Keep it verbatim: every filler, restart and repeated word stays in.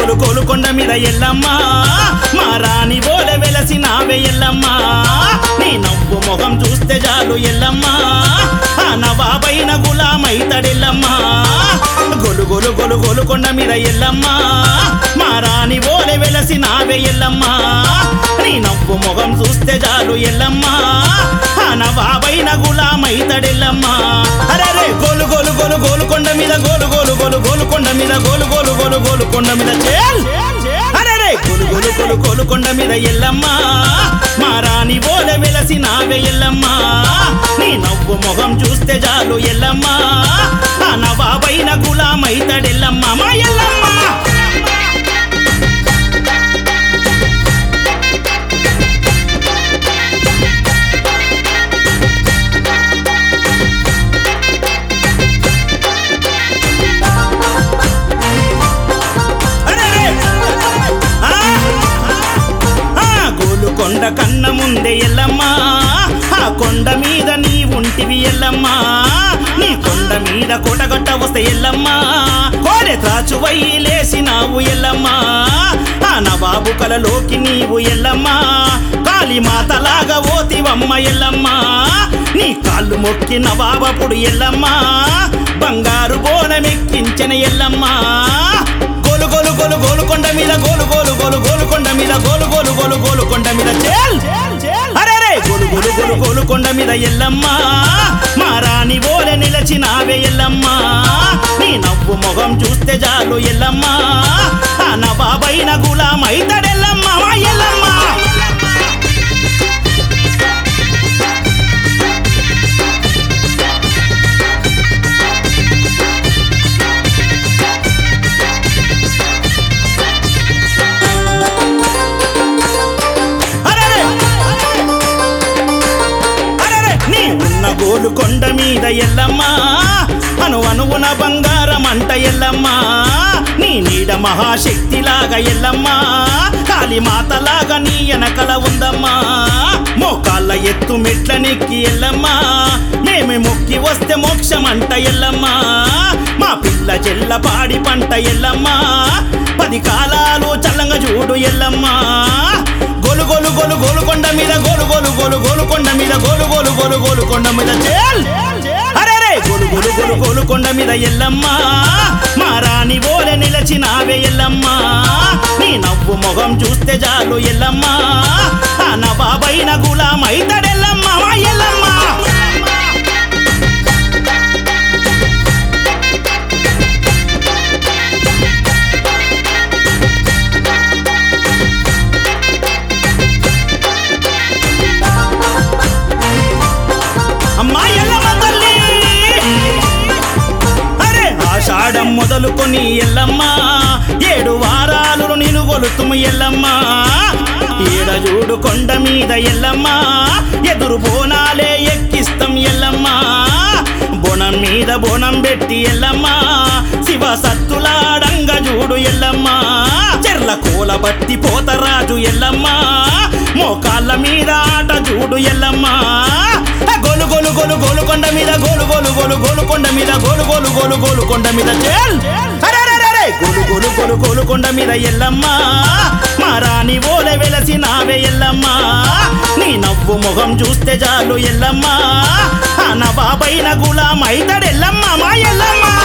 గోలు గోలు కొండ మీద ఎల్లమ్మ మా రాణి బోలె వెలసినావే ఎల్లమ్మ నీ నవ్వు మొహం చూస్తే చాలు ఎల్లమ్మ ఆ నవాబైన గులామైతడెల్లమ్మ గోలు గోలు గోలు గోలు కొండ మీద ఎల్లమ్మ మా రాణి బోలె వెలసినావే ఎల్లమ్మ నీ నవ్వు మొహం చూస్తే చాలు ఎల్లమ్మ ఆ నవాబైన గులామైతడెల్లమ్మ అరే గోలు గోలు గోలు గోలు కొండ మీద గోలు గోలు గోలు గోలు కొండ మీద గోలు గోలు గోలు గోలు కొండ మీద చేల్ అరే గోలు గోలు గోలు గోలు కొండ మీద ఎల్లమ్మ మా రాణి బోలె వెలసినావే ఎల్లమ్మ నీ నవ్వు మొహం చూస్తే చాలు ఎల్లమ్మ ఆ నవాబైన గులామైతడెల్లమ్మ మా ఎల్లమ్మ కొండ కన్న ముందే ఎల్లమ్మ ఆ కొండ మీద నీ ఉంటివి ఎల్లమ్మ నీ కొండ మీద కోటగొట్ట వస్తే ఎల్లమ్మ కోడె త్రాచువై లేసినావు ఎల్లమ్మ ఆ నవాబు కలలోకి నీవు ఎల్లమ్మ కాళీమాతలాగా ఓతివమ్మ ఎల్లమ్మ నీ కాళ్ళు మొక్కి నవాబపుడు ఎల్లమ్మ బంగారు బోనమెక్కించిన ఎల్లమ్మ గోలు గోలు గోలు గోలు కొండ మీద గోలు గోలు గోలు గోలు కొండ మీద గోలు గోలు గోలు గోలు కొండ మీద చేల్ అరే గోలు గోలు గోలు గోలు కొండ మీద ఎల్లమ్మ మా రాణి బోలె నిలచినావే ఎల్లమ్మ నీ నవ్వు మొహం చూస్తే చాలు ఎల్లమ్మ ఆ నవాబైన గులామైతడెల్లమ్మ మా ఎల్లమ్మ గోలు కొండ మీద ఎల్లమ్మ అను అనువున బంగారం అంట ఎల్లమ్మ నీ నీడ మహాశక్తిలాగా ఎల్లమ్మ కాళీమాతలాగా నీ వెనకల ఉందమ్మా మోకాళ్ళ ఎత్తు మెట్ల నెక్కి ఎల్లమ్మ మేమే మొక్కి వస్తే మోక్షం అంట ఎల్లమ్మ మా పిల్ల చెల్ల పాడి పంట ఎల్లమ్మ పది కాలాలు చల్లంగా చూడు ఎల్లమ్మ గోలు గోలు గోలు గోలు కొండ మీద గోలు గోలు గోలు గోలు కొండ మీద గోలు గోలు గోలు గోలు కొండ మీద చేల్ అరే గోలు గోలు గోలు గోలు కొండ మీద ఎల్లమ్మ మా రాణి బోలె నిలచినావే ఎల్లమ్మ నీ నవ్వు మొహం చూస్తే చాలు ఎల్లమ్మ ఆ నవాబైన గులామైతడెల్లమ్మ మా ఎల్లమ్మ ఆషాఢం మొదలుకొని ఎల్లమ్మ ఏడు వారాలు నిన్ను గొలుతుము ఎల్లమ్మ ఏడ చూడు కొండ మీద ఎల్లమ్మ ఎదురు బోనాలే ఎక్కిస్తాం ఎల్లమ్మ బోనం మీద బోనం పెట్టి ఎల్లమ్మ శివ సత్తులాడంగ చూడు ఎల్లమ్మ చెర్ల కోల బట్టి పోతరాజు ఎల్లమ్మ మోకాళ్ళ మీద ఆట చూడు ఎల్లమ్మ గోలు గోలు గోలు గోలు కొండ మీద గోలు గోలు గోలు గోలు కొండ మీద గోలు గోలు గోలు గోలు కొండ మీద చేల్ గోలు గోలు గోలు గోలు కొండ మీద ఎల్లమ్మ మా రాణి బోలె వెలసినావే ఎల్లమ్మ నీ నవ్వు మొహం చూస్తే చాలు ఎల్లమ్మ ఆ నవాబైన గులామైతడెల్లమ్మ మా ఎల్లమ్మ